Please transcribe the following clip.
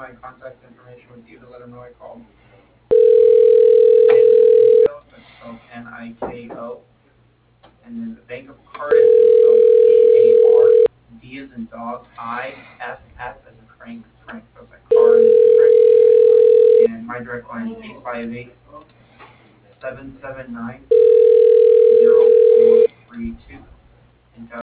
my contact information with you to let them know I called. And that's spelled Niko. And then the Bank of Cardiff is spelled CAR. D as in dog, IFF as in Frank, so it's like car and Frank. And my direct line is 858 779